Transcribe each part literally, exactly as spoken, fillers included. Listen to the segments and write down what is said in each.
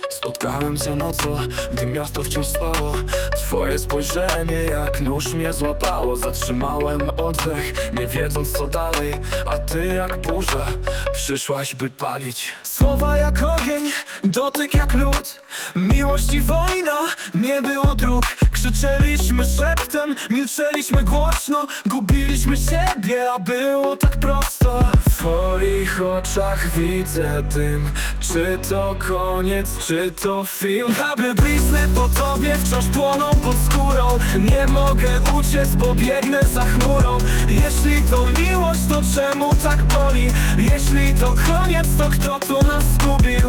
Spotkałem cię nocą, gdy miasto wciąż spało. Twoje spojrzenie jak nóż mnie złapało. Zatrzymałem oddech, nie wiedząc co dalej. A ty jak burza, przyszłaś by palić. Słowa jak ogień, dotyk jak lód. Miłość i wojna, nie było dróg. Krzyczeliśmy szeptem, milczeliśmy głośno. Gubiliśmy siebie, a było tak prosto. W twoich oczach widzę dym. Czy to koniec, czy to film? Aby blizny po tobie wciąż płoną pod skórą. Nie mogę uciec, bo biegnę za chmurą. Jeśli to miłość, to czemu tak boli? Jeśli to koniec, to kto tu nas zgubił?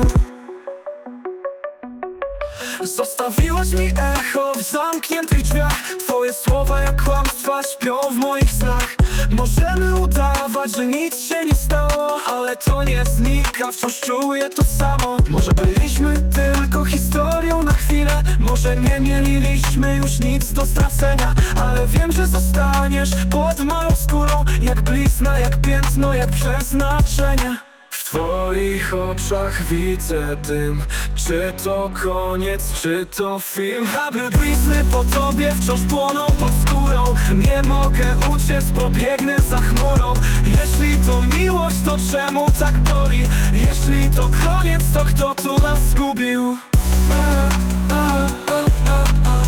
Zostawiłaś mi echo w zamkniętych drzwiach. Twoje słowa jak kłamstwa śpią w moich snach. Możemy udawać, że nic się nie stało, ale to nie znika, wciąż czuję to samo. Może byliśmy tylko historią na chwilę. Może nie mieliśmy już nic do stracenia, ale wiem, że zostaniesz pod moją skórą. Jak blizna, jak piętno, jak przeznaczenie. W twoich oczach widzę dym. Czy to koniec, czy to film? Aby blizny po tobie wciąż płoną pod skórą. Nie mogę uciec, bo biegnę za chmurą. Jeśli to miłość, to czemu tak boli? Jeśli to koniec, to kto tu nas zgubił? A, a, a, a, a.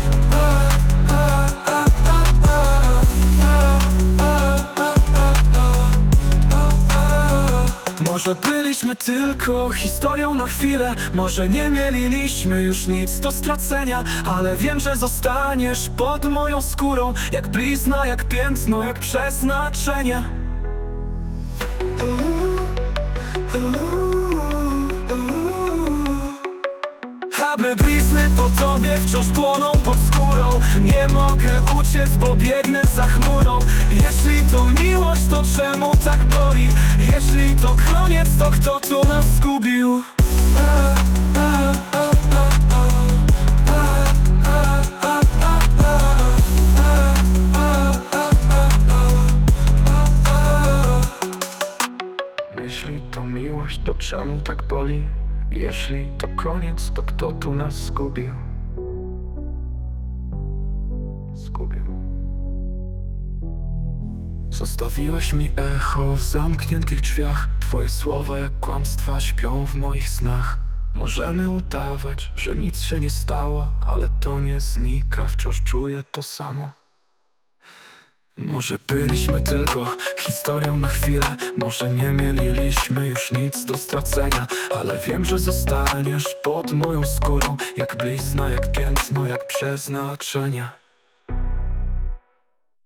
Może byliśmy tylko historią na chwilę. Może nie mieliśmy już nic do stracenia, ale wiem, że zostaniesz pod moją skórą. Jak blizna, jak piętno, jak przeznaczenie. Aby blizny po tobie wciąż płoną pod skórą. Nie mogę uciec, bo biegnę za chmurą. Jeśli to miłość, to czemu tak boli? Jeśli to koniec, to kto tu nas zgubił? A, a, a, a, a. Jeśli to miłość, to czemu tak boli? Jeśli to koniec, to kto tu nas zgubił? Zgubił. Zostawiłaś mi echo w zamkniętych drzwiach. Twoje słowa jak kłamstwa śpią w moich snach. Możemy udawać, że nic się nie stało, ale to nie znika, wciąż czuję to samo. Może byliśmy tylko historią na chwilę. Może nie mieliśmy już nic do stracenia, ale wiem, że zostaniesz pod moją skórą. Jak blizna, jak piętno, jak przeznaczenie.